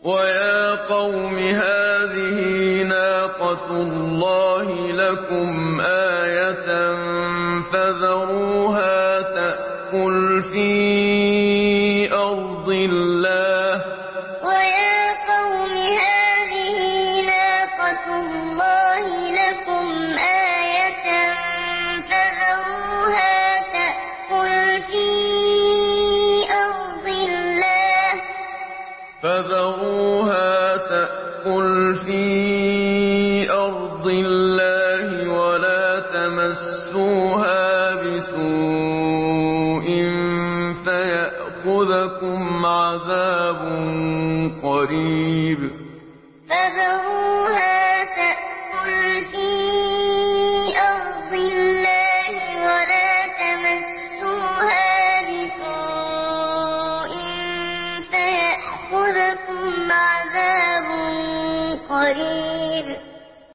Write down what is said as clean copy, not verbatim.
وَيَا قَوْمِ هَٰذِهِ نَاقَةُ اللَّهِ لَكُمْ آيَةً فَذَرُوهَا تَأْكُلْ فِي أَرْضِ اللَّهِ وَلَا تَمَسُّوهَا بِسُوءٍ فَيَأْخُذَكُمْ عَذَابٌ قَرِيبٌ فَذَرُوهَا تَأْكُلْ فِي أَرْضِ اللَّهِ وَلَا تَمَسُّوهَا بِسُوءٍ فَيَأْخُذَكُمْ عَذَابٌ قَرِيبٌ